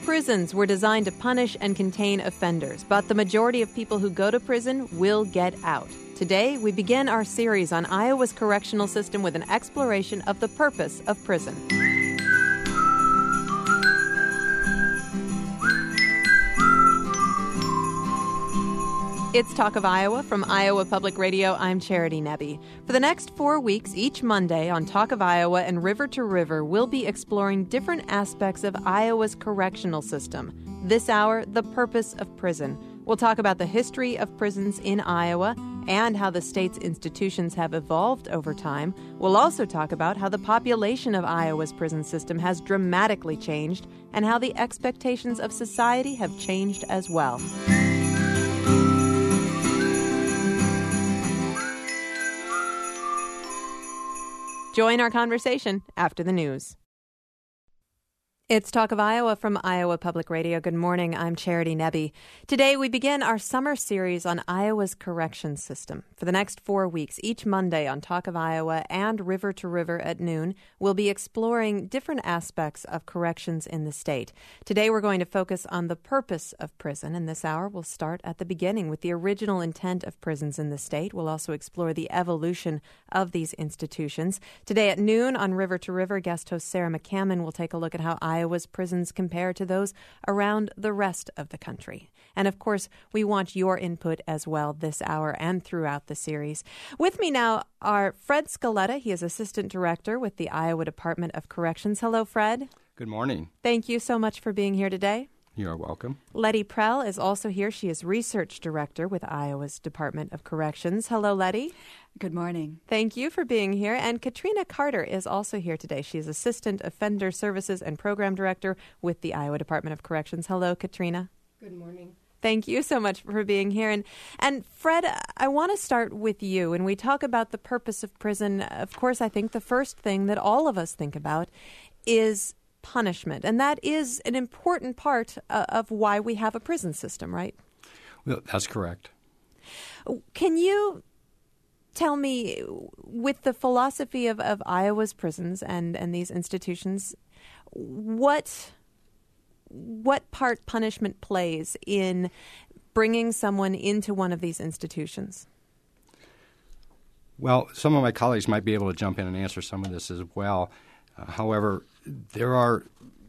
Prisons were designed to punish and contain offenders, but the majority of people who go to prison will get out. Today, we begin our series on Iowa's correctional system with an exploration of the purpose of prison. It's Talk of Iowa from Iowa Public Radio. I'm Charity Nebbe. For the next 4 weeks, each Monday on Talk of Iowa and River to River, we'll be exploring different aspects of Iowa's correctional system. This hour, the purpose of prison. We'll talk about the history of prisons in Iowa and how the state's institutions have evolved over time. We'll also talk about how the population of Iowa's prison system has dramatically changed and how the expectations of society have changed as well. Join our conversation after the news. It's Talk of Iowa from Iowa Public Radio. Good morning. I'm Charity Nebbe. Today we begin our summer series on Iowa's correction system. For the next 4 weeks, each Monday on Talk of Iowa and River to River at noon, we'll be exploring different aspects of corrections in the state. Today we're going to focus on the purpose of prison. In this hour, we'll start at the beginning with the original intent of prisons in the state. We'll also explore the evolution of these institutions. Today at noon on River to River, guest host Sarah McCammon will take a look at how Iowa's prisons compare to those around the rest of the country. And of course, we want your input as well this hour and throughout the series. With me now are Fred Scaletta. He is Assistant Director with the Iowa Department of Corrections. Hello, Fred. Good morning. Thank you so much for being here today. You're welcome. Letty Prell is also here. She is Research Director with Iowa's Department of Corrections. Hello, Letty. Good morning. Thank you for being here. And Katrina Carter is also here today. She is Assistant Offender Services and Program Director with the Iowa Department of Corrections. Hello, Katrina. Good morning. Thank you so much for being here. And Fred, I want to start with you. When we talk about the purpose of prison, of course, I think the first thing that all of us think about is punishment. And that is an important part of why we have a prison system, right? Well, that's correct. Can you tell me, with the philosophy of Iowa's prisons and these institutions, what part punishment plays in bringing someone into one of these institutions? Well, some of my colleagues might be able to jump in and answer some of this as well. However, there are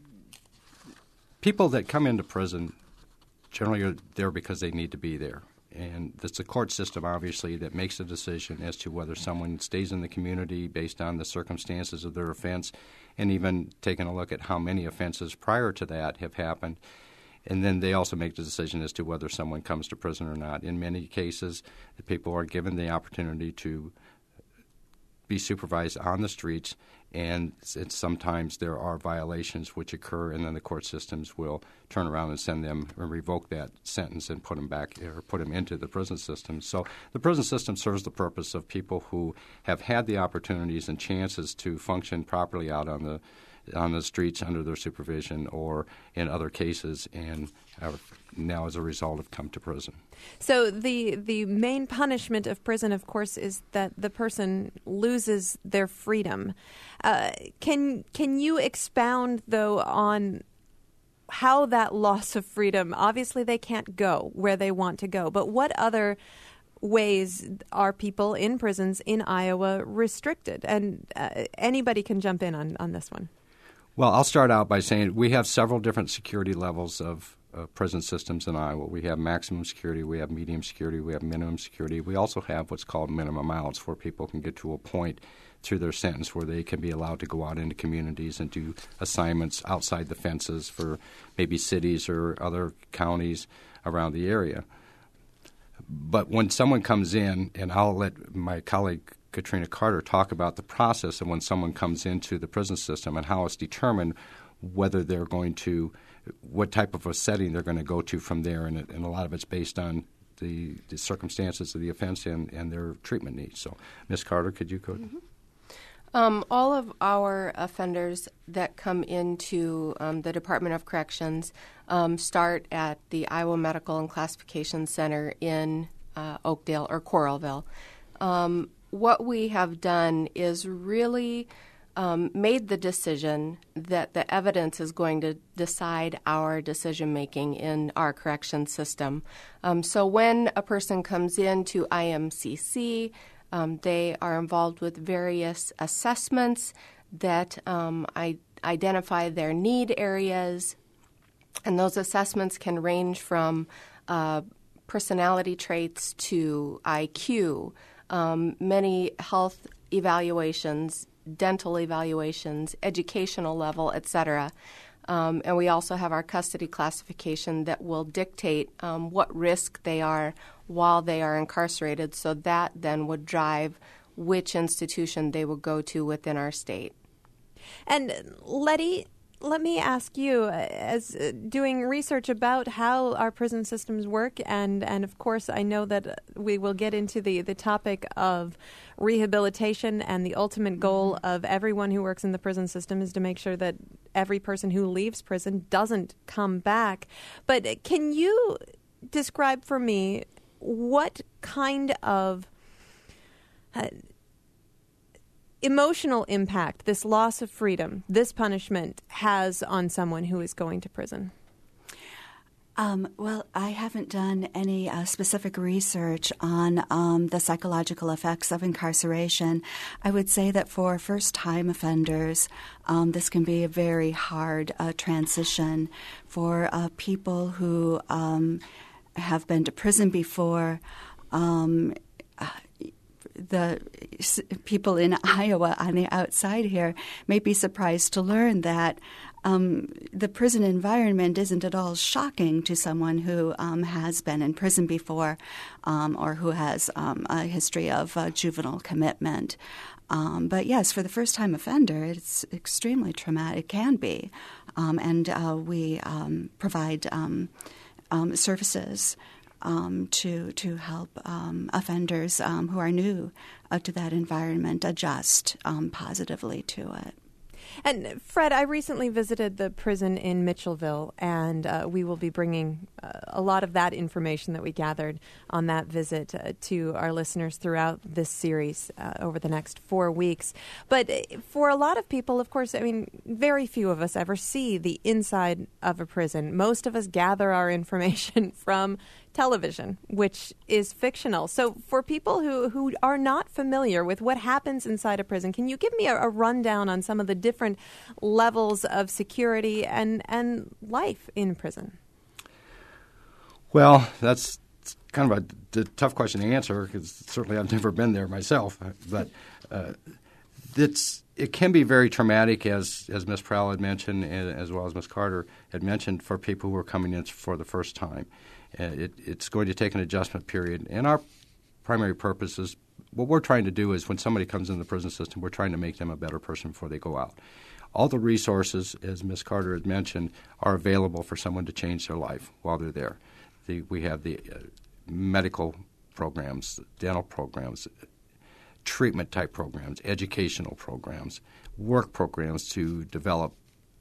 people that come into prison generally are there because they need to be there. And it's the court system, obviously, that makes a decision as to whether someone stays in the community based on the circumstances of their offense, and even taking a look at how many offenses prior to that have happened. And then they also make the decision as to whether someone comes to prison or not. In many cases, the people are given the opportunity to be supervised on the streets, and sometimes there are violations which occur, and then the court systems will turn around and send them or revoke that sentence and put them back or put them into the prison system. So the prison system serves the purpose of people who have had the opportunities and chances to function properly out on the streets under their supervision, or in other cases, and now as a result have come to prison. So the main punishment of prison, of course, is that the person loses their freedom. Can you expound, though, on how that loss of freedom, obviously they can't go where they want to go, but what other ways are people in prisons in Iowa restricted? And anybody can jump in on this one. Well, I'll start out by saying we have several different security levels of prison systems in Iowa. We have maximum security, we have medium security, we have minimum security. We also have what's called minimum outs, where people can get to a point through their sentence where they can be allowed to go out into communities and do assignments outside the fences for maybe cities or other counties around the area. But when someone comes in, and I'll let my colleague Katrina Carter talk about the process of when someone comes into the prison system and how it's determined whether they're going to, what type of a setting they're going to go to from there, and a lot of it's based on the circumstances of the offense and their treatment needs. So, Ms. Carter, could you go? Mm-hmm. All of our offenders that come into the Department of Corrections start at the Iowa Medical and Classification Center in Oakdale or Coralville. What we have done is really made the decision that the evidence is going to decide our decision-making in our correction system. So when a person comes into IMCC, they are involved with various assessments that identify their need areas, and those assessments can range from personality traits to IQ, many health evaluations, dental evaluations, educational level, etc. And we also have our custody classification that will dictate what risk they are while they are incarcerated, so that then would drive which institution they will go to within our state. And Letty, let me ask you, as doing research about how our prison systems work, and of course I know that we will get into the topic of rehabilitation, and the ultimate goal of everyone who works in the prison system is to make sure that every person who leaves prison doesn't come back. But can you describe for me what kind of emotional impact this loss of freedom, this punishment, has on someone who is going to prison? Well, I haven't done any specific research on the psychological effects of incarceration. I would say that for first-time offenders, this can be a very hard transition. For people who have been to prison before, the people in Iowa on the outside here may be surprised to learn that the prison environment isn't at all shocking to someone who has been in prison before or who has a history of juvenile commitment. But yes, for the first-time offender, it's extremely traumatic. It can be. And we provide services to help offenders who are new to that environment adjust positively to it. And Fred, I recently visited the prison in Mitchellville, and we will be bringing a lot of that information that we gathered on that visit to our listeners throughout this series over the next 4 weeks. But for a lot of people, of course, I mean, very few of us ever see the inside of a prison. Most of us gather our information from television, which is fictional. So for people who are not familiar with what happens inside a prison, can you give me a rundown on some of the different levels of security and life in prison? Well, that's kind of a tough question to answer, because certainly I've never been there myself. But it can be very traumatic, as Ms. Prowl had mentioned, as well as Ms. Carter had mentioned, for people who are coming in for the first time. It's going to take an adjustment period. And our primary purpose is, what we're trying to do is, when somebody comes in the prison system, we're trying to make them a better person before they go out. All the resources, as Ms. Carter had mentioned, are available for someone to change their life while they're there. We have the medical programs, dental programs, treatment-type programs, educational programs, work programs to develop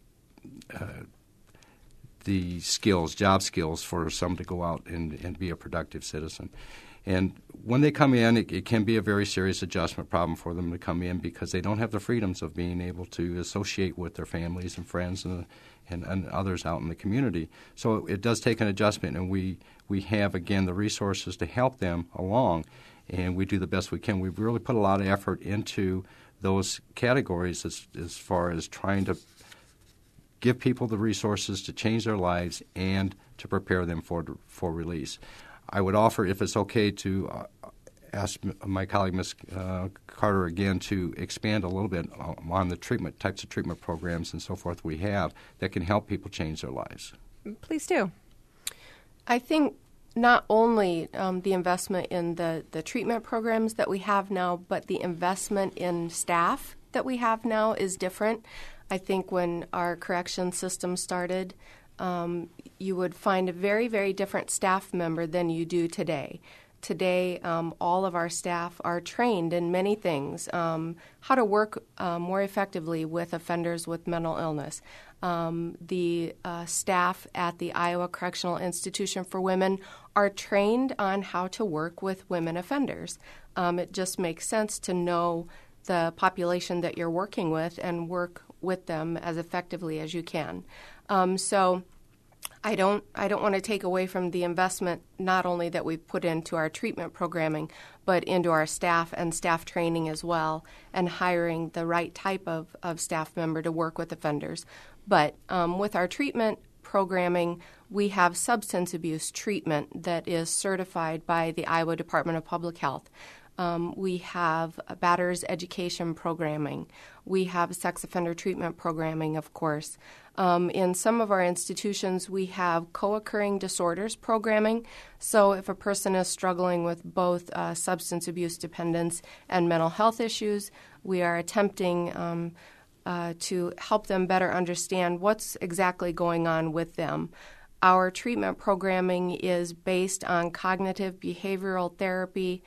the skills, job skills, for someone to go out and be a productive citizen. And when they come in, it can be a very serious adjustment problem for them to come in, because they don't have the freedoms of being able to associate with their families and friends and others out in the community. So it does take an adjustment, and we have, again, the resources to help them along, and we do the best we can. We've really put a lot of effort into those categories as far as trying to give people the resources to change their lives and to prepare them for release. I would offer, if it's okay, to ask my colleague, Ms. Carter, again, to expand a little bit on the types of treatment programs and so forth we have that can help people change their lives. Please do. I think not only the investment in the treatment programs that we have now, but the investment in staff that we have now is different. I think when our correction system started, you would find a very, very different staff member than you do today. Today, all of our staff are trained in many things, how to work more effectively with offenders with mental illness. The staff at the Iowa Correctional Institution for Women are trained on how to work with women offenders. It just makes sense to know the population that you're working with and work with them as effectively as you can. So I don't want to take away from the investment not only that we've put into our treatment programming, but into our staff and staff training as well, and hiring the right type of staff member to work with offenders. But with our treatment programming, we have substance abuse treatment that is certified by the Iowa Department of Public Health. We have batterers education programming. We have sex offender treatment programming, of course. In some of our institutions, we have co-occurring disorders programming. So if a person is struggling with both substance abuse dependence and mental health issues, we are attempting to help them better understand what's exactly going on with them. Our treatment programming is based on cognitive behavioral therapy,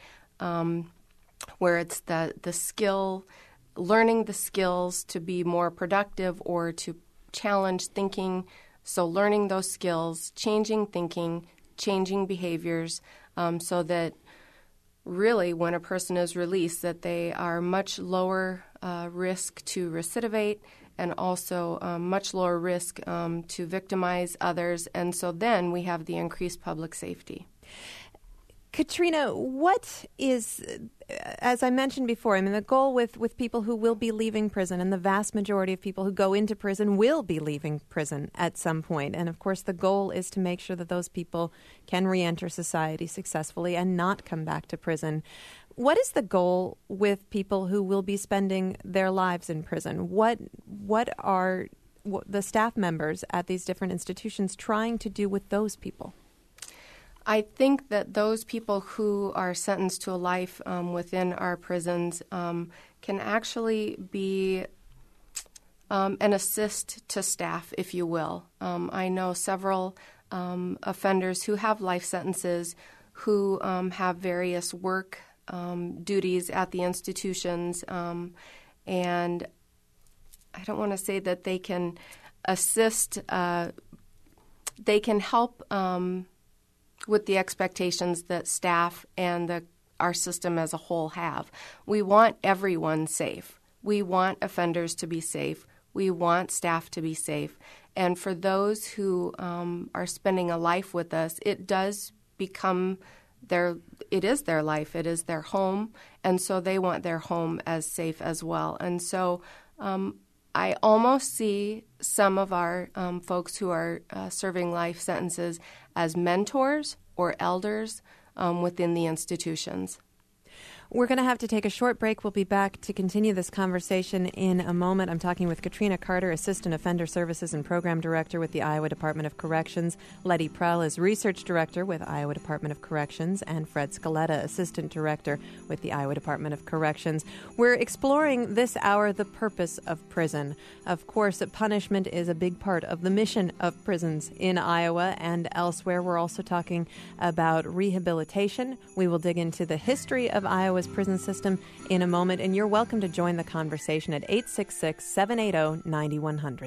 where it's the skill, learning the skills to be more productive or to challenge thinking. So learning those skills, changing thinking, changing behaviors, so that really when a person is released, that they are much lower risk to recidivate and also much lower risk to victimize others. And so then we have the increased public safety. Katrina, what is, as I mentioned before, I mean, the goal with people who will be leaving prison, and the vast majority of people who go into prison will be leaving prison at some point. And, of course, the goal is to make sure that those people can reenter society successfully and not come back to prison. What is the goal with people who will be spending their lives in prison? What are the staff members at these different institutions trying to do with those people? I think that those people who are sentenced to a life within our prisons can actually be an assist to staff, if you will. I know several offenders who have life sentences who have various work duties at the institutions, and I don't want to say that they can assist, they can help with the expectations that staff and our system as a whole have. We want everyone safe. We want offenders to be safe. We want staff to be safe. And for those who are spending a life with us, it does become it is their life. It is their home. And so they want their home as safe as well. And so I almost see some of our folks who are serving life sentences as mentors or elders within the institutions. We're going to have to take a short break. We'll be back to continue this conversation in a moment. I'm talking with Katrina Carter, Assistant Offender Services and Program Director with the Iowa Department of Corrections. Letty Prell is Research Director with Iowa Department of Corrections, and Fred Scaletta, Assistant Director with the Iowa Department of Corrections. We're exploring this hour the purpose of prison. Of course, punishment is a big part of the mission of prisons in Iowa and elsewhere. We're also talking about rehabilitation. We will dig into the history of Iowa's prison system in a moment, and you're welcome to join the conversation at 866-780-9100.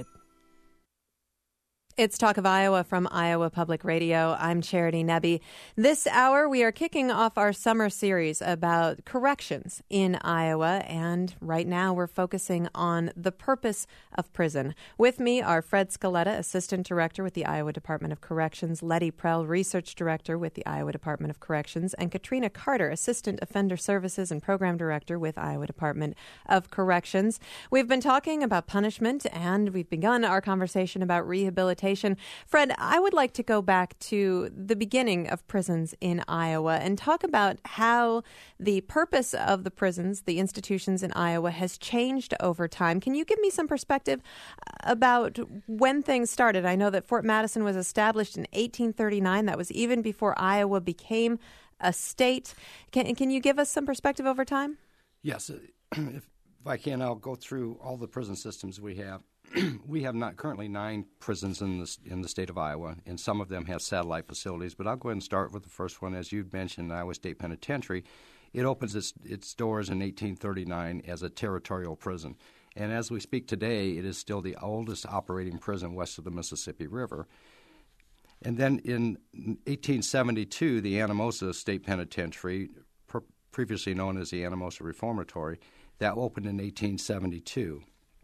It's Talk of Iowa from Iowa Public Radio. I'm Charity Nebbe. This hour, we are kicking off our summer series about corrections in Iowa, and right now we're focusing on the purpose of prison. With me are Fred Scaletta, Assistant Director with the Iowa Department of Corrections, Letty Prell, Research Director with the Iowa Department of Corrections, and Katrina Carter, Assistant Offender Services and Program Director with Iowa Department of Corrections. We've been talking about punishment, and we've begun our conversation about rehabilitation. Fred, I would like to go back to the beginning of prisons in Iowa and talk about how the purpose of the prisons, the institutions in Iowa, has changed over time. Can you give me some perspective about when things started? I know that Fort Madison was established in 1839. That was even before Iowa became a state. Can you give us some perspective over time? Yes. If I can, I'll go through all the prison systems we have. We have currently 9 prisons in the state of Iowa, and some of them have satellite facilities. But I'll go ahead and start with the first one. As you've mentioned, Iowa State Penitentiary. It opens its doors in 1839 as a territorial prison. And as we speak today, it is still the oldest operating prison west of the Mississippi River. And then in 1872, the Anamosa State Penitentiary, previously known as the Anamosa Reformatory, That opened in 1872.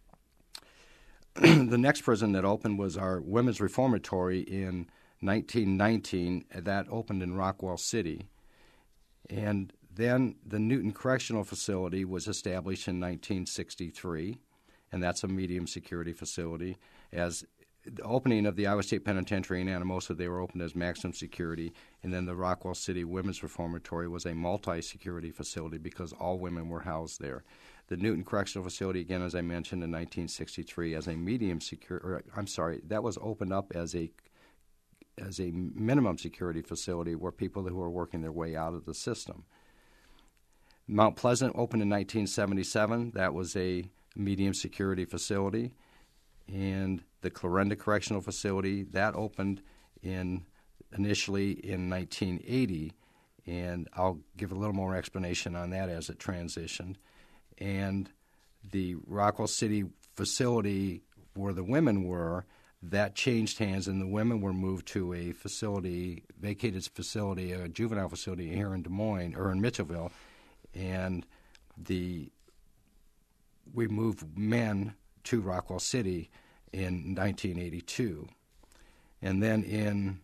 The next prison that opened was our Women's Reformatory in 1919. That opened in Rockwell City. And then the Newton Correctional Facility was established in 1963, and that's a medium security facility. As the opening of the Iowa State Penitentiary in Anamosa, they were opened as maximum security, and then the Rockwell City Women's Reformatory was a multi-security facility because all women were housed there. The Newton Correctional Facility, again, as I mentioned, in 1963 as a medium security, that was opened up as a minimum security facility where people who were working their way out of the system. Mount Pleasant opened in 1977. That was a medium security facility. And the Clarinda Correctional Facility, that opened initially in 1980, and I'll give a little more explanation on that as it transitioned. And the Rockwell City facility where the women were, that changed hands, and the women were moved to a facility, vacated facility, a juvenile facility here in Des Moines, or in Mitchellville, and we moved men to Rockwell City in 1982. And then in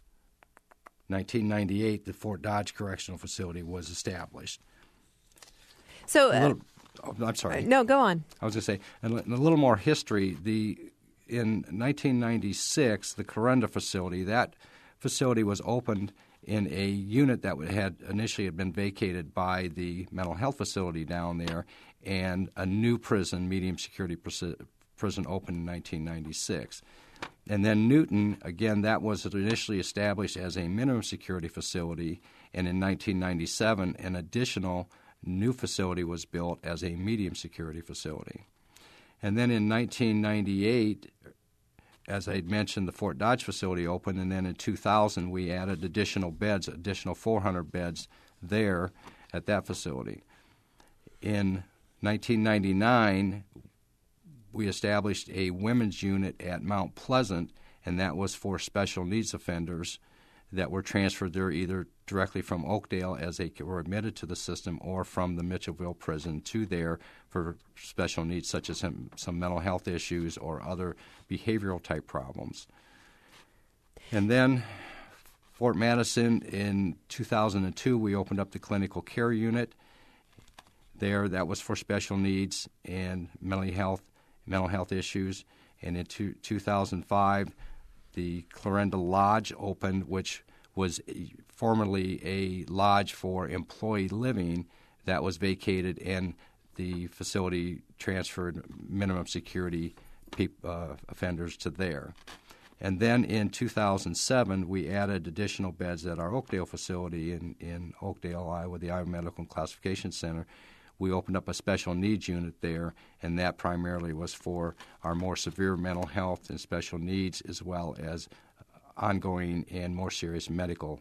1998, the Fort Dodge Correctional Facility was established. So, I'm sorry. No, go on. I was going to say, and a little more history, in 1996, the Clarinda facility, that facility was opened in a unit that had initially been vacated by the mental health facility down there, and a new prison, medium security prison, opened in 1996. And then Newton, again, that was initially established as a minimum security facility, and in 1997, an additional new facility was built as a medium security facility. And then in 1998, as I had mentioned, the Fort Dodge facility opened, and then in 2000 we added additional 400 beds there at that facility. In 1999, we established a women's unit at Mount Pleasant, and that was for special needs offenders that were transferred there either directly from Oakdale as they were admitted to the system, or from the Mitchellville prison to there for special needs such as some mental health issues or other behavioral type problems. And then Fort Madison, in 2002, we opened up the clinical care unit there. That was for special needs and mental health issues. And in 2005, the Clarinda Lodge opened, which was formerly a lodge for employee living that was vacated, and the facility transferred minimum security offenders to there. And then in 2007, we added additional beds at our Oakdale facility in Oakdale, Iowa, the Iowa Medical and Classification Center. We opened up a special needs unit there, and that primarily was for our more severe mental health and special needs, as well as ongoing and more serious medical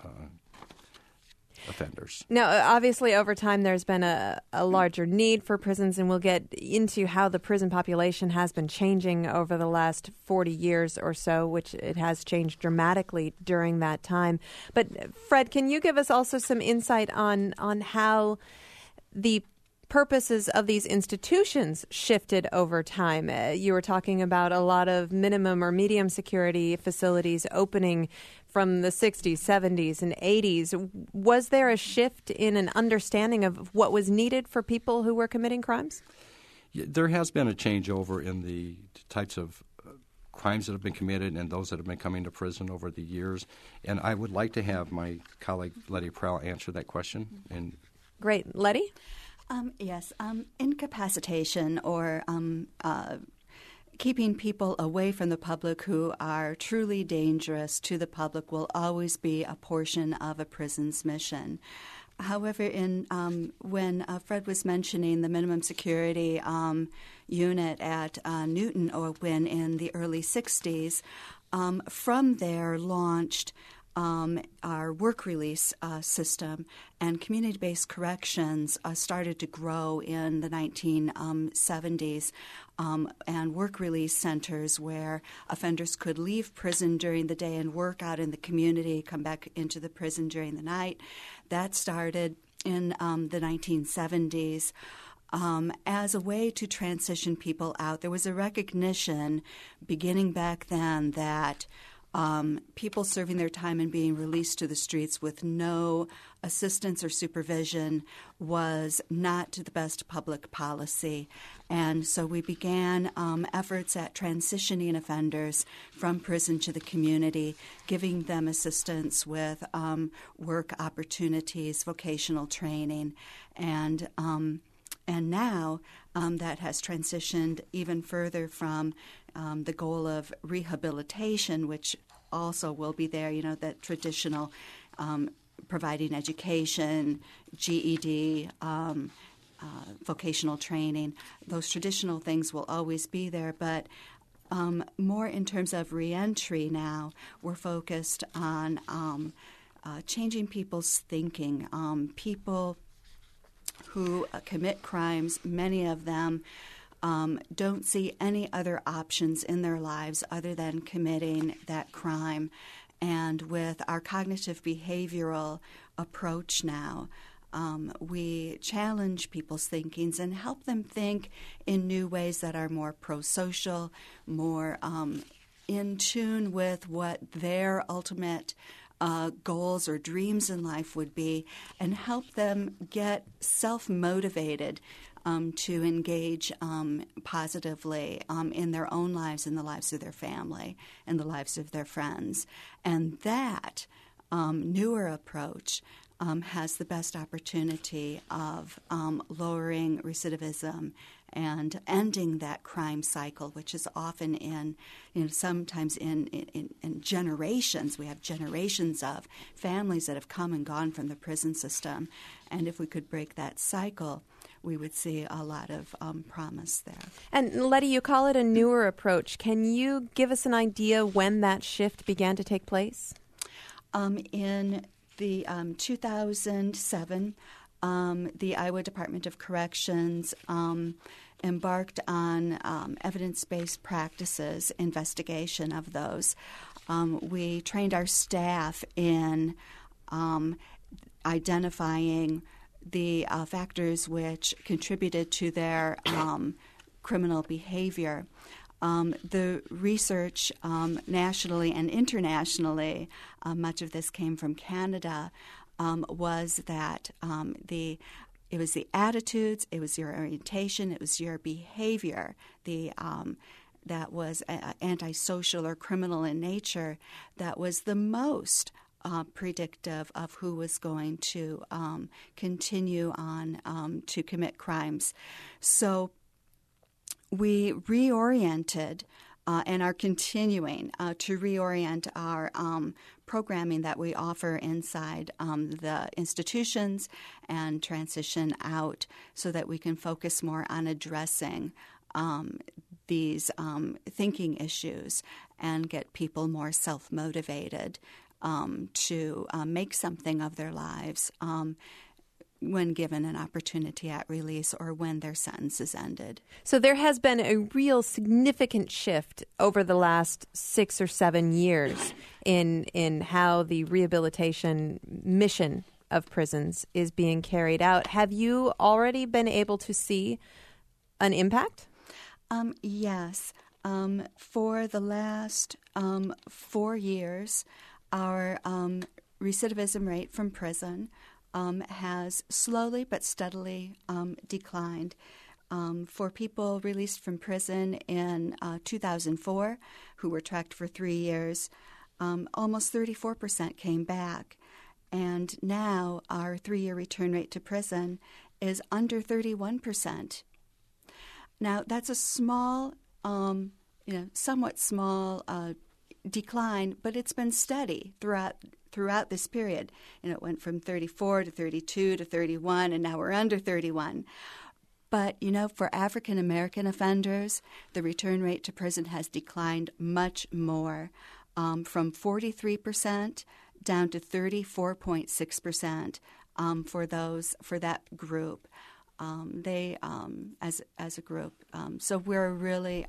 offenders. Now, obviously, over time, there's been a larger need for prisons, and we'll get into how the prison population has been changing over the last 40 years or so, which it has changed dramatically during that time. But, Fred, can you give us also some insight on how the purposes of these institutions shifted over time? You were talking about a lot of minimum or medium security facilities opening from the 60s, 70s, and 80s. Was there a shift in an understanding of what was needed for people who were committing crimes? Yeah, there has been a changeover in the types of crimes that have been committed and those that have been coming to prison over the years. And I would like to have my colleague Letty Prell answer that question. Great. Letty? Yes. Incapacitation or keeping people away from the public who are truly dangerous to the public will always be a portion of a prison's mission. However, when Fred was mentioning the minimum security unit at Newton opened in the early 60s, from there launched our work release system, and community-based corrections started to grow in the 1970s, and work release centers where offenders could leave prison during the day and work out in the community, come back into the prison during the night. That started in the 1970s. as a way to transition people out. There was a recognition beginning back then that people serving their time and being released to the streets with no assistance or supervision was not the best public policy. And so we began efforts at transitioning offenders from prison to the community, giving them assistance with work opportunities, vocational training, and now that has transitioned even further from the goal of rehabilitation, which also will be there, that traditional providing education, GED, vocational training. Those traditional things will always be there, but more in terms of reentry now, we're focused on changing people's thinking. People who commit crimes, many of them don't see any other options in their lives other than committing that crime. And with our cognitive behavioral approach now, we challenge people's thinkings and help them think in new ways that are more pro-social, more in tune with what their ultimate goals or dreams in life would be, and help them get self-motivated to engage positively in their own lives, in the lives of their family, and the lives of their friends. And that newer approach has the best opportunity of lowering recidivism and ending that crime cycle, which is often sometimes in generations. We have generations of families that have come and gone from the prison system. And if we could break that cycle, we would see a lot of promise there. And Letty, you call it a newer approach. Can you give us an idea when that shift began to take place? In the 2007, the Iowa Department of Corrections embarked on evidence-based practices, investigation of those. We trained our staff in identifying the factors which contributed to their criminal behavior. The research nationally and internationally, much of this came from Canada, was that it was the attitudes, it was your orientation, it was your behavior, that was antisocial or criminal in nature, that was the most predictive of who was going to continue on to commit crimes. So we reoriented and are continuing to reorient our programming that we offer inside the institutions and transition out so that we can focus more on addressing these thinking issues and get people more self-motivated to make something of their lives when given an opportunity at release or when their sentence is ended. So there has been a real significant shift over the last 6 or 7 years in how the rehabilitation mission of prisons is being carried out. Have you already been able to see an impact? Yes. For the last 4 years, our recidivism rate from prison has slowly but steadily declined. For people released from prison in 2004 who were tracked for 3 years, almost 34% came back. And now our 3-year return rate to prison is under 31%. Now, that's a small, somewhat small decline, but it's been steady throughout this period. It went from 34 to 32 to 31, and now we're under 31. But, for African American offenders, the return rate to prison has declined much more, from 43% down to 34.6% for that group. They as a group. So we're really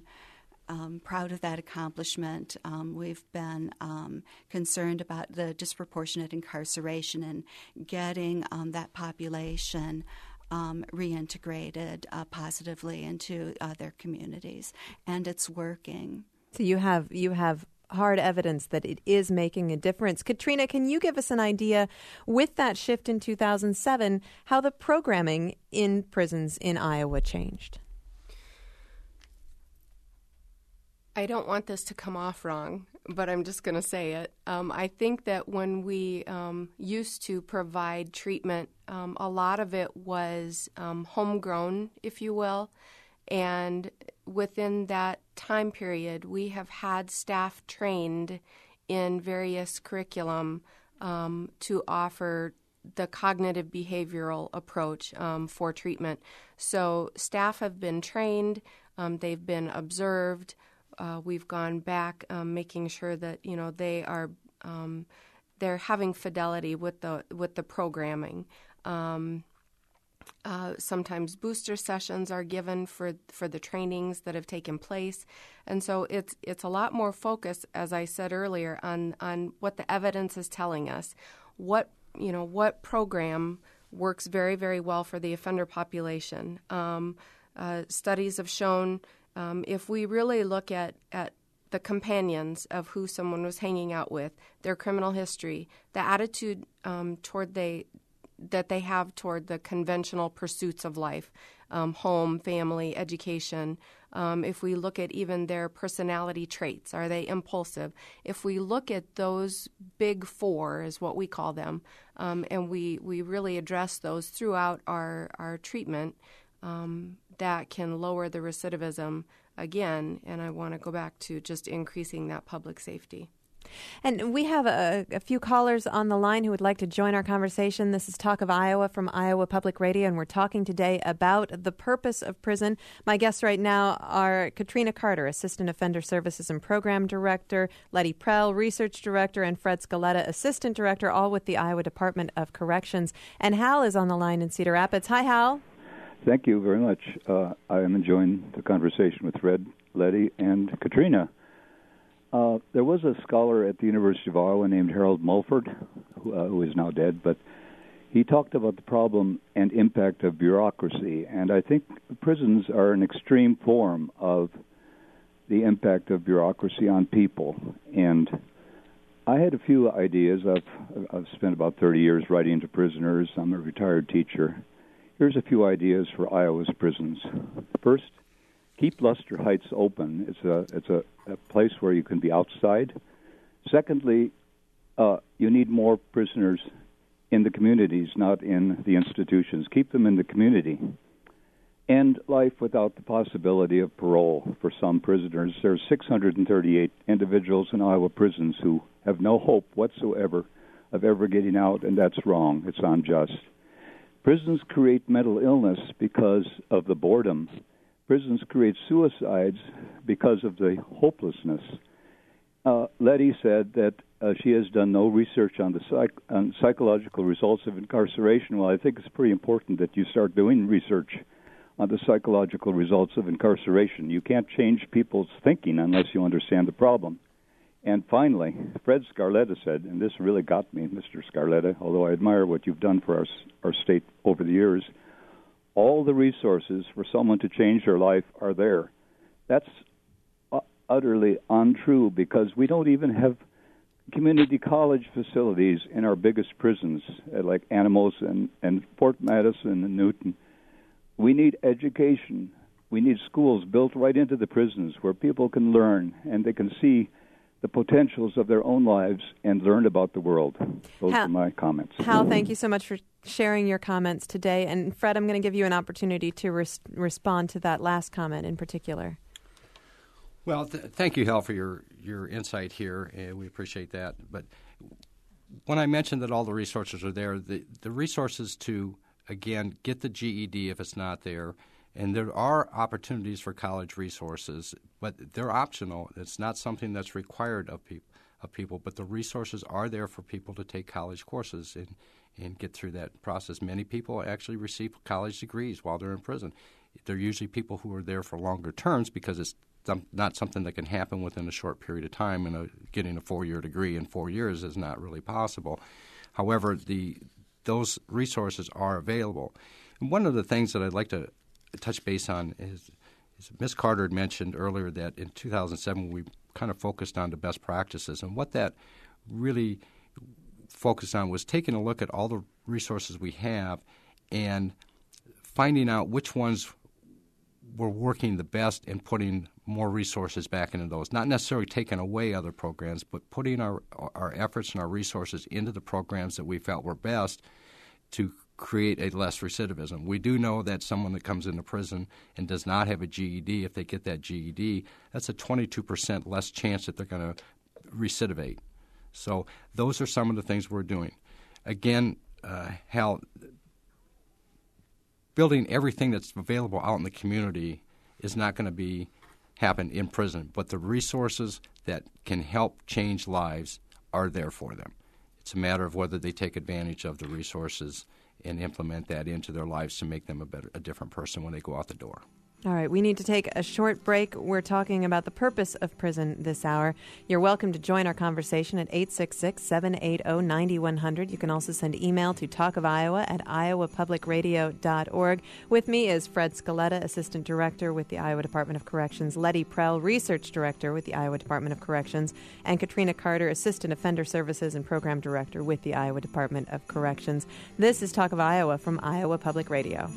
proud of that accomplishment. We've been concerned about the disproportionate incarceration and getting that population reintegrated positively into their communities, and it's working. So you have hard evidence that it is making a difference. Katrina, can you give us an idea, with that shift in 2007, how the programming in prisons in Iowa changed? I don't want this to come off wrong, but I'm just going to say it. I think that when we used to provide treatment, a lot of it was homegrown, if you will. And within that time period, we have had staff trained in various curriculum to offer the cognitive behavioral approach for treatment. So staff have been trained, they've been observed. We've gone back, making sure that they are they're having fidelity with the programming. Sometimes booster sessions are given for the trainings that have taken place, and so it's a lot more focus, as I said earlier, on what the evidence is telling us. What program works very, very well for the offender population. Studies have shown. If we really look at the companions of who someone was hanging out with, their criminal history, the attitude that they have toward the conventional pursuits of life, home, family, education, if we look at even their personality traits, are they impulsive? If we look at those big four, is what we call them, and we really address those throughout our treatment, that can lower the recidivism again, and I want to go back to just increasing that public safety. And we have a few callers on the line who would like to join our conversation. This is Talk of Iowa from Iowa Public Radio, and we're talking today about the purpose of prison. My guests right now are Katrina Carter, Assistant Offender Services and Program Director, Letty Prell, Research Director, and Fred Scaletta, Assistant Director, all with the Iowa Department of Corrections. And Hal is on the line in Cedar Rapids. Hi, Hal. Thank you very much. I am enjoying the conversation with Fred, Letty, and Katrina. There was a scholar at the University of Iowa named Harold Mulford, who is now dead, but he talked about the problem and impact of bureaucracy, and I think prisons are an extreme form of the impact of bureaucracy on people. And I had a few ideas. I've spent about 30 years writing to prisoners. I'm a retired teacher. Here's a few ideas for Iowa's prisons. First, keep Luster Heights open. It's a place where you can be outside. Secondly, you need more prisoners in the communities, not in the institutions. Keep them in the community. End life without the possibility of parole for some prisoners. There are 638 individuals in Iowa prisons who have no hope whatsoever of ever getting out, and that's wrong. It's unjust. Prisons create mental illness because of the boredom. Prisons create suicides because of the hopelessness. Letty said that she has done no research on on psychological results of incarceration. Well, I think it's pretty important that you start doing research on the psychological results of incarceration. You can't change people's thinking unless you understand the problem. And finally, Fred Scaletta said, and this really got me, Mr. Scaletta, although I admire what you've done for our state over the years, all the resources for someone to change their life are there. That's utterly untrue, because we don't even have community college facilities in our biggest prisons, like Animos and Fort Madison and Newton. We need education. We need schools built right into the prisons where people can learn and they can see the potentials of their own lives and learn about the world. Those are my comments. Hal, thank you so much for sharing your comments today. And Fred, I'm going to give you an opportunity to respond to that last comment in particular. Well, thank you, Hal, for your insight here, and we appreciate that. But when I mentioned that all the resources are there, the resources to, again, get the GED if it's not there, and there are opportunities for college resources, but they're optional. It's not something that's required of people, but the resources are there for people to take college courses and get through that process. Many people actually receive college degrees while they're in prison. They're usually people who are there for longer terms because it's not something that can happen within a short period of time, and getting a 4-year degree in 4 years is not really possible. However, those resources are available. And one of the things that I'd like to touch base on is Ms. Carter had mentioned earlier that in 2007 we kind of focused on the best practices, and what that really focused on was taking a look at all the resources we have and finding out which ones were working the best and putting more resources back into those. Not necessarily taking away other programs, but putting our efforts and our resources into the programs that we felt were best to create a less recidivism. We do know that someone that comes into prison and does not have a GED, if they get that GED, that's a 22% less chance that they're going to recidivate. So those are some of the things we're doing. Again, Hal, building everything that's available out in the community is not going to happen in prison, but the resources that can help change lives are there for them. It's a matter of whether they take advantage of the resources and implement that into their lives to make them a different person when they go out the door. All right, we need to take a short break. We're talking about the purpose of prison this hour. You're welcome to join our conversation at 866-780-9100. You can also send email to talkofiowa@iowapublicradio.org. With me is Fred Scaletta, Assistant Director with the Iowa Department of Corrections, Letty Prell, Research Director with the Iowa Department of Corrections, and Katrina Carter, Assistant Offender Services and Program Director with the Iowa Department of Corrections. This is Talk of Iowa from Iowa Public Radio.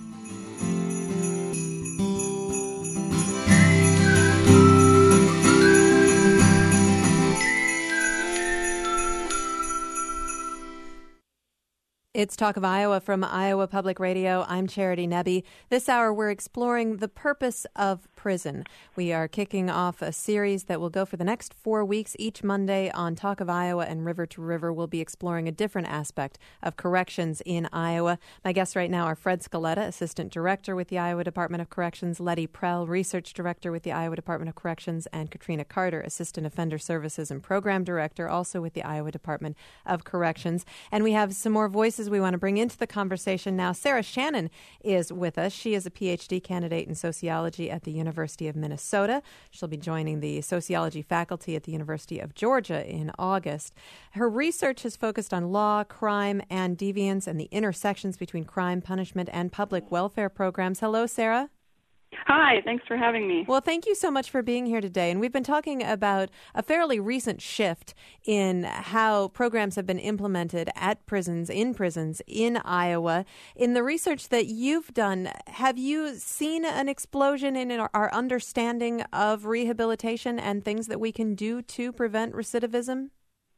It's Talk of Iowa from Iowa Public Radio. I'm Charity Nebbe. This hour, we're exploring the purpose of prison. We are kicking off a series that will go for the next 4 weeks. Each Monday on Talk of Iowa and River to River, we'll be exploring a different aspect of corrections in Iowa. My guests right now are Fred Scaletta, Assistant Director with the Iowa Department of Corrections, Letty Prell, Research Director with the Iowa Department of Corrections, and Katrina Carter, Assistant Offender Services and Program Director, also with the Iowa Department of Corrections. And we have some more voices we want to bring into the conversation now. Sarah Shannon is with us. She is a PhD candidate in sociology at the University of Minnesota. She'll be joining the sociology faculty at the University of Georgia in August. Her research has focused on law, crime, and deviance and the intersections between crime, punishment, and public welfare programs. Hello, Sarah. Hi, thanks for having me. Well, thank you so much for being here today. And we've been talking about a fairly recent shift in how programs have been implemented at prisons in Iowa. In the research that you've done, have you seen an explosion in our understanding of rehabilitation and things that we can do to prevent recidivism?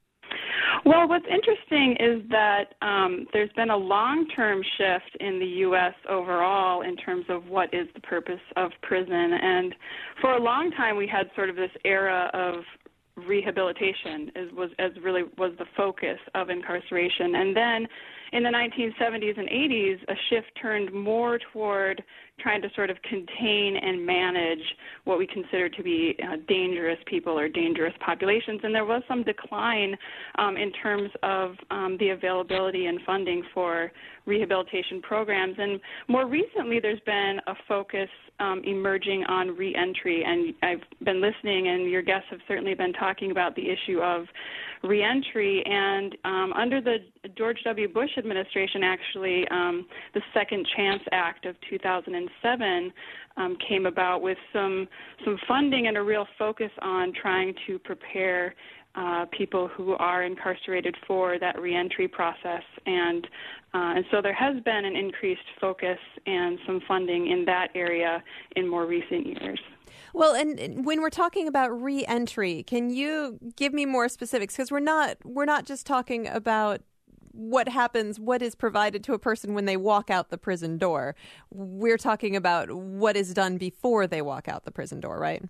Well, what's interesting is that there's been a long-term shift in the U.S. overall in terms of what is the purpose of prison. And for a long time, we had sort of this era of rehabilitation as really was the focus of incarceration. And then in the 1970s and 80s, a shift turned more toward trying to sort of contain and manage what we consider to be dangerous people or dangerous populations. And there was some decline in terms of the availability and funding for rehabilitation programs. And more recently, there's been a focus emerging on reentry. And I've been listening, and your guests have certainly been talking about the issue of reentry. And under the George W. Bush administration, actually, the Second Chance Act of 2007 came about with some funding and a real focus on trying to prepare people who are incarcerated for that reentry process. And so there has been an increased focus and some funding in that area in more recent years. Well, and when we're talking about re-entry, can you give me more specifics? Because we're not just talking about what happens, what is provided to a person when they walk out the prison door. We're talking about what is done before they walk out the prison door, right?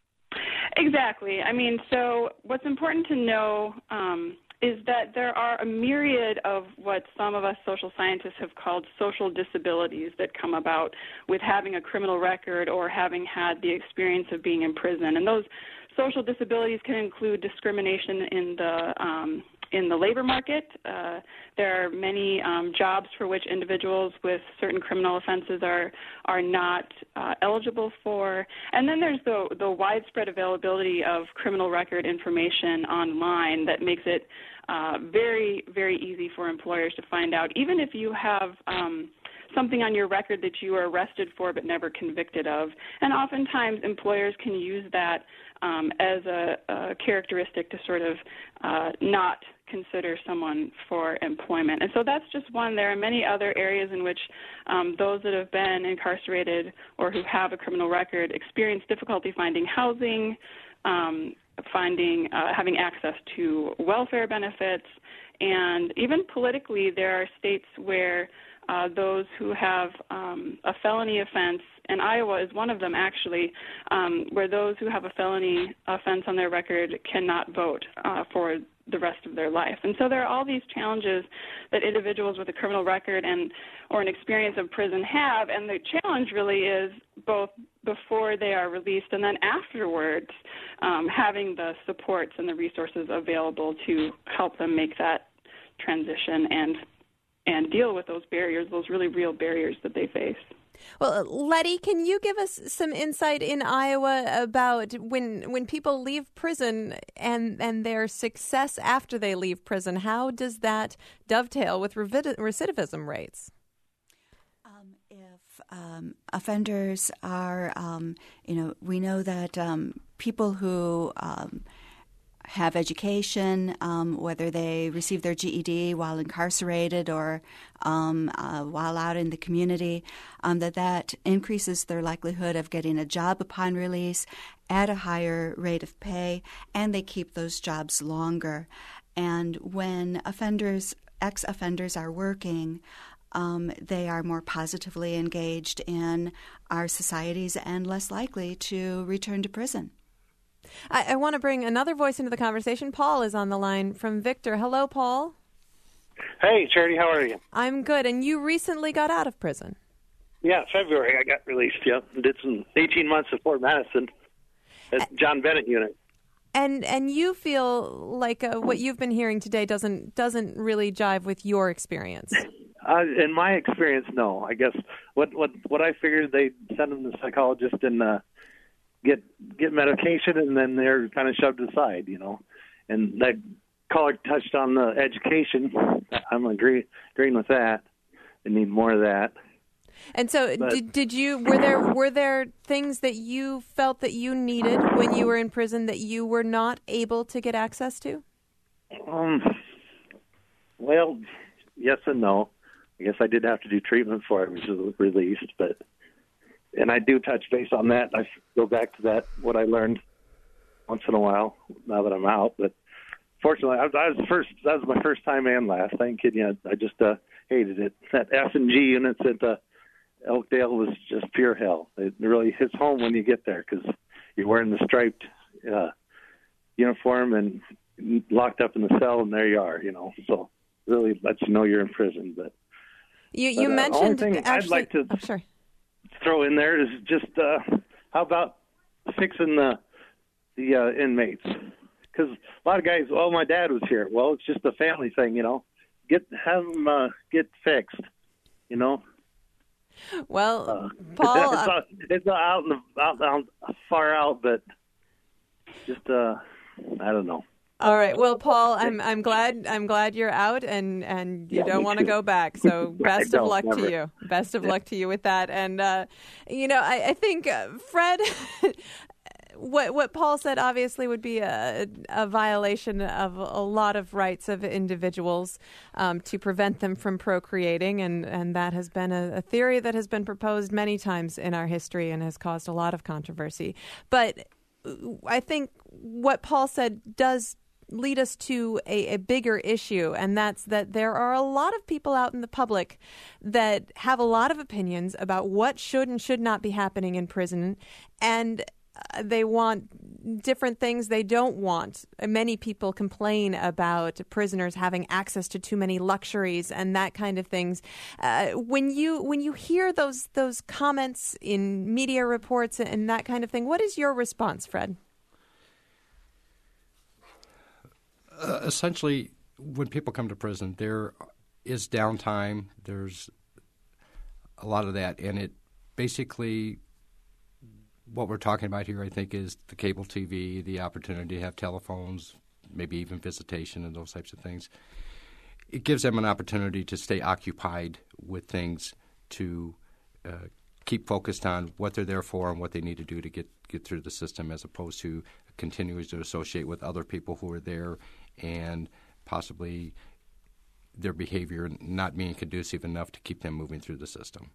Exactly. I mean, so what's important to know is that there are a myriad of what some of us social scientists have called social disabilities that come about with having a criminal record or having had the experience of being in prison. And those social disabilities can include discrimination in the labor market. There are many jobs for which individuals with certain criminal offenses are not eligible for. And then there's the widespread availability of criminal record information online that makes it very, very easy for employers to find out. Even if you have something on your record that you were arrested for but never convicted of. And oftentimes employers can use that as a characteristic to sort of not consider someone for employment. And so that's just one. There are many other areas in which those that have been incarcerated or who have a criminal record experience difficulty finding housing, having access to welfare benefits, and even politically there are states where those who have a felony offense, and Iowa is one of them actually, where those who have a felony offense on their record cannot vote for the rest of their life. And so there are all these challenges that individuals with a criminal record or an experience of prison have, and the challenge really is both before they are released and then afterwards having the supports and the resources available to help them make that transition and deal with those barriers, those really real barriers that they face. Well, Letty, can you give us some insight in Iowa about when people leave prison and their success after they leave prison? How does that dovetail with recidivism rates? If offenders are, we know that people who have education, whether they receive their GED while incarcerated or while out in the community, that increases their likelihood of getting a job upon release at a higher rate of pay, and they keep those jobs longer. And when ex-offenders are working, they are more positively engaged in our societies and less likely to return to prison. I want to bring another voice into the conversation. Paul is on the line from Victor. Hello, Paul. Hey, Charity, how are you? I'm good. And you recently got out of prison. Yeah, February I got released, yeah. Did some 18 months at Fort Madison at John Bennett unit. And you feel like what you've been hearing today doesn't really jive with your experience. In my experience, no. I guess what I figured, they send them to the psychologist and get medication, and then they're kind of shoved aside, And that caller touched on the education. I'm agreeing with that. They need more of that. And so, were there things that you felt that you needed when you were in prison that you were not able to get access to? Well, yes and no. I guess I did have to do treatment before I was released, and I do touch base on that. I go back to that, what I learned once in a while now that I'm out. But fortunately, that was my first time and last. I ain't kidding you. I just hated it. That F&G units at Elkdale was just pure hell. It really hits home when you get there because you're wearing the striped uniform and locked up in the cell, and there you are, So really lets you know you're in prison. But you mentioned, only thing I'd like to throw in there is just how about fixing the inmates? Because a lot of guys, my dad was here. Well, it's just a family thing, have them get fixed, Well, Paul, it's out far out, but just I don't know. All right. Well, Paul, I'm glad you're out and you don't want to go back. So best of luck to you. Best of luck to you with that. And I think Fred, what Paul said obviously would be a violation of a lot of rights of individuals to prevent them from procreating, and that has been a theory that has been proposed many times in our history and has caused a lot of controversy. But I think what Paul said does lead us to a bigger issue, and that's that there are a lot of people out in the public that have a lot of opinions about what should and should not be happening in prison, and they want different things they don't want. Many people complain about prisoners having access to too many luxuries and that kind of things. When you hear those comments in media reports and that kind of thing, what is your response, Fred? Essentially, when people come to prison, there is downtime. There's a lot of that, and it basically, what we're talking about here, I think, is the cable TV, the opportunity to have telephones, maybe even visitation and those types of things. It gives them an opportunity to stay occupied with things to keep focused on what they're there for and what they need to do to get through the system, as opposed to continuing to associate with other people who are there and possibly their behavior not being conducive enough to keep them moving through the system.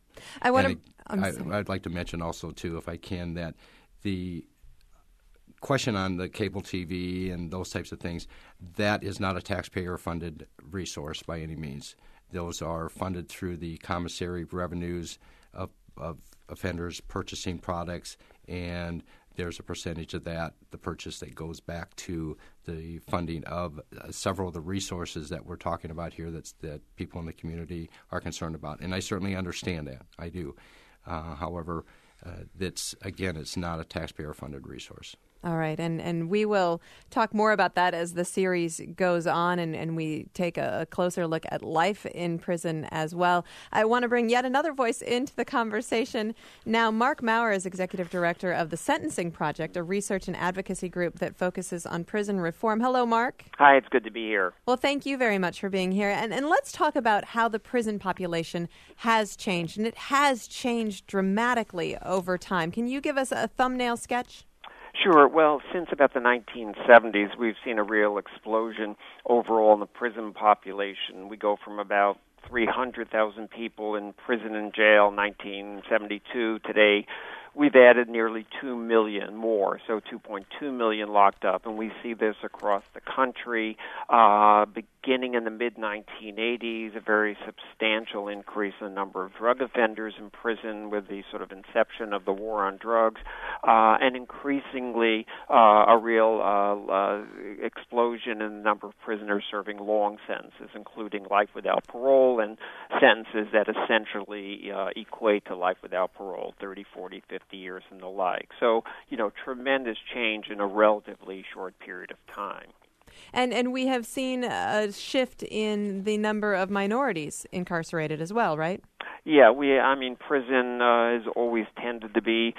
I'd like to mention also, too, if I can, that the question on the cable TV and those types of things, that is not a taxpayer-funded resource by any means. Those are funded through the commissary revenues of offenders purchasing products, and there's a percentage of that, the purchase, that goes back to the funding of several of the resources that we're talking about here that people in the community are concerned about. And I certainly understand that. I do. However, it's not a taxpayer-funded resource. All right, and we will talk more about that as the series goes on and we take a closer look at life in prison as well. I want to bring yet another voice into the conversation. Now, Mark Maurer is Executive Director of the Sentencing Project, a research and advocacy group that focuses on prison reform. Hello, Mark. Hi, it's good to be here. Well, thank you very much for being here. And let's talk about how the prison population has changed, and it has changed dramatically over time. Can you give us a thumbnail sketch? Sure. Well, since about the 1970s, we've seen a real explosion overall in the prison population. We go from about 300,000 people in prison and jail in 1972. Today, we've added nearly 2 million more, so 2.2 million locked up, and we see this across the country. Beginning in the mid-1980s, a very substantial increase in the number of drug offenders in prison with the sort of inception of the war on drugs, and increasingly a real explosion in the number of prisoners serving long sentences, including life without parole and sentences that essentially equate to life without parole, 30, 40, 50 years and the like. So, tremendous change in a relatively short period of time. And we have seen a shift in the number of minorities incarcerated as well, right? Yeah, prison has always tended to be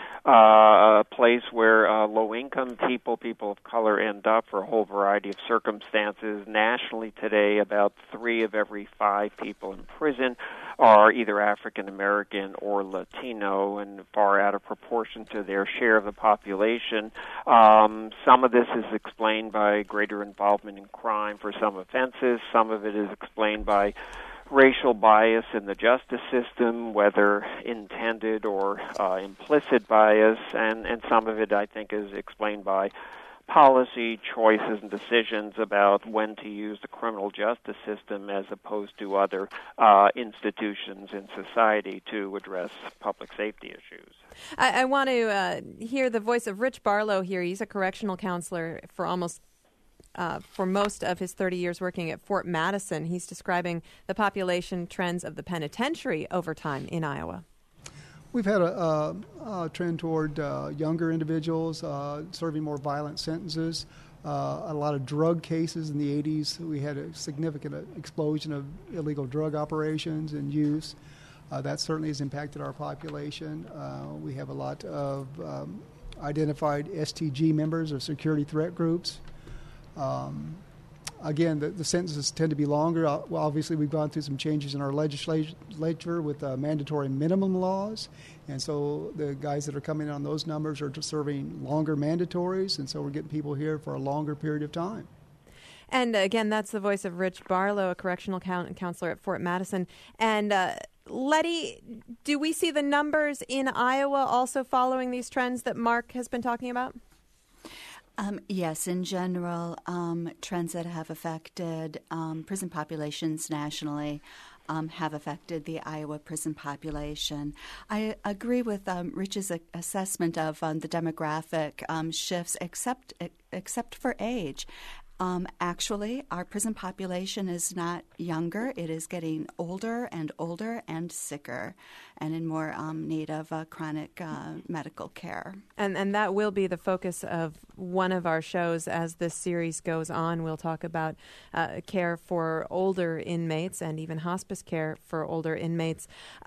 a place where low-income people of color end up for a whole variety of circumstances. Nationally today, about 3 of every 5 people in prison are either African American or Latino, and far out of proportion to their share of the population. Some of this is explained by greater involvement in crime for some offenses. Some of it is explained by racial bias in the justice system, whether intended or implicit bias, and some of it, I think, is explained by policy choices and decisions about when to use the criminal justice system as opposed to other institutions in society to address public safety issues. I want to hear the voice of Rich Barlow here. He's a correctional counselor for most of his 30 years working at Fort Madison. He's describing the population trends of the penitentiary over time in Iowa. We've had a trend toward younger individuals serving more violent sentences. A lot of drug cases in the 80s. We had a significant explosion of illegal drug operations and use. That certainly has impacted our population. We have a lot of identified STG members or security threat groups. Again, the sentences tend to be longer. Well, obviously, we've gone through some changes in our legislature with mandatory minimum laws. And so the guys that are coming in on those numbers are just serving longer mandatories. And so we're getting people here for a longer period of time. And again, that's the voice of Rich Barlow, a correctional counselor at Fort Madison. And Letty, do we see the numbers in Iowa also following these trends that Mark has been talking about? Yes, in general, trends that have affected prison populations nationally have affected the Iowa prison population. I agree with Rich's assessment of the demographic shifts, except for age. Actually, our prison population is not younger. It is getting older and sicker and in more need of chronic medical care. And that will be the focus of one of our shows as this series goes on. We'll talk about care for older inmates and even hospice care for older inmates.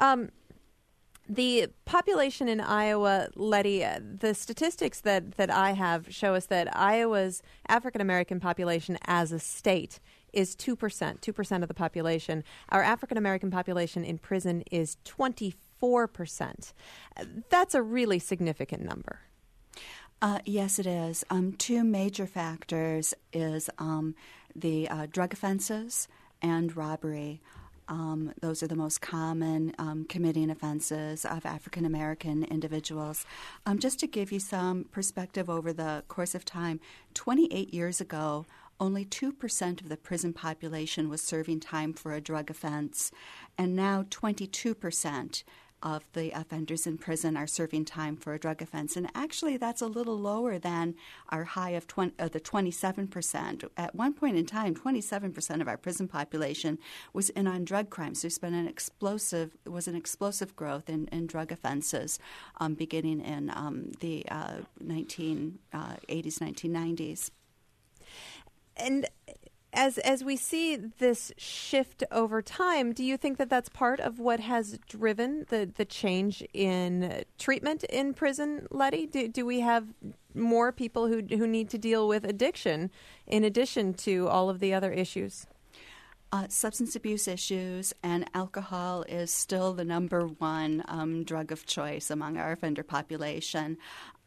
The population in Iowa, Letty, the statistics that I have show us that Iowa's African-American population as a state is 2% of the population. Our African American population in prison is 24%. That's a really significant number. Yes, it is. Two major factors is the drug offenses and robbery. Those are the most common committing offenses of African American individuals. Just to give you some perspective over the course of time, 28 years ago, only 2% of the prison population was serving time for a drug offense, and now 22% of the offenders in prison are serving time for a drug offense. And actually, that's a little lower than our high of the 27%. At one point in time, 27% of our prison population was in on drug crimes. There's been an explosive growth in drug offenses beginning in the 1980s, 1990s. And as we see this shift over time, do you think that that's part of what has driven the change in treatment in prison, Letty? Do we have more people who need to deal with addiction in addition to all of the other issues? Substance abuse issues and alcohol is still the number one drug of choice among our offender population.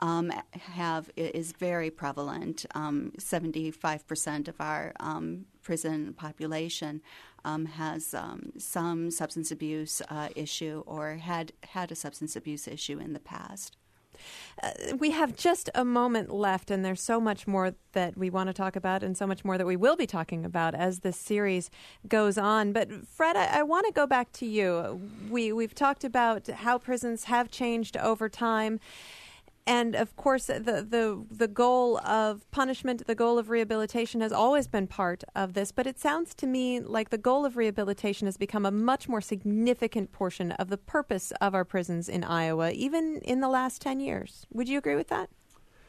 Is very prevalent. 75% of our prison population has some substance abuse issue or had a substance abuse issue in the past. We have just a moment left, and there's so much more that we want to talk about and so much more that we will be talking about as this series goes on. But, Fred, I want to go back to you. We've talked about how prisons have changed over time. And, of course, the goal of punishment, the goal of rehabilitation has always been part of this. But it sounds to me like the goal of rehabilitation has become a much more significant portion of the purpose of our prisons in Iowa, even in the last 10 years. Would you agree with that?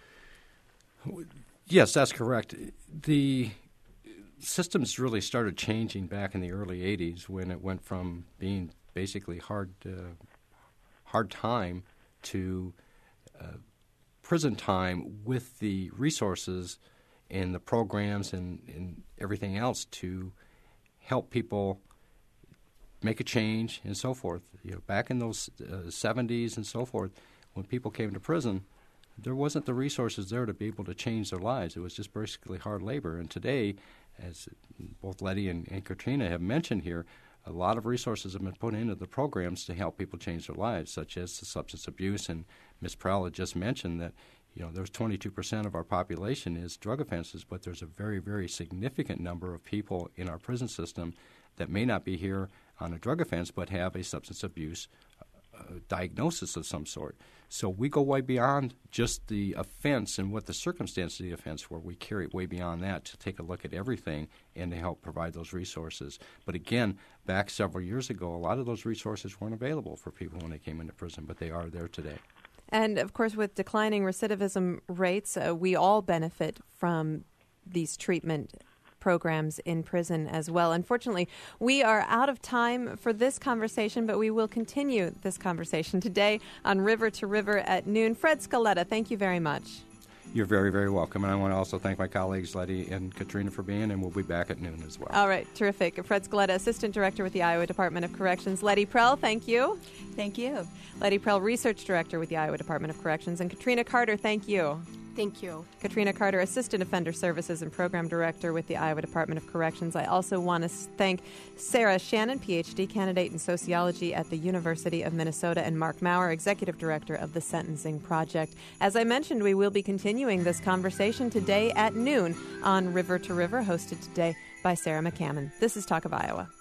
Yes, that's correct. The systems really started changing back in the early 80s when it went from being basically hard time to prison time with the resources and the programs and everything else to help people make a change and so forth. Back in those 70s and so forth, when people came to prison, there wasn't the resources there to be able to change their lives. It was just basically hard labor. And today, as both Letty and Katrina have mentioned here, a lot of resources have been put into the programs to help people change their lives, such as the substance abuse. And Ms. Prell had just mentioned that, there's 22% of our population is drug offenses, but there's a very, very significant number of people in our prison system that may not be here on a drug offense but have a substance abuse diagnosis of some sort. So we go way beyond just the offense and what the circumstances of the offense were. We carry it way beyond that to take a look at everything and to help provide those resources. But again, back several years ago, a lot of those resources weren't available for people when they came into prison, but they are there today. And, of course, with declining recidivism rates, we all benefit from these treatment programs in prison as well. Unfortunately, we are out of time for this conversation, but we will continue this conversation today on River to River at noon. Fred Scaletta, thank you very much. You're very, very welcome. And I want to also thank my colleagues, Letty and Katrina, for being, and we'll be back at noon as well. All right, terrific. Fred Scaletta, Assistant Director with the Iowa Department of Corrections. Letty Prell, thank you. Thank you. Letty Prell, Research Director with the Iowa Department of Corrections. And Katrina Carter, thank you. Thank you. Katrina Carter, Assistant Offender Services and Program Director with the Iowa Department of Corrections. I also want to thank Sarah Shannon, PhD candidate in sociology at the University of Minnesota, and Mark Maurer, Executive Director of the Sentencing Project. As I mentioned, we will be continuing this conversation today at noon on River to River, hosted today by Sarah McCammon. This is Talk of Iowa.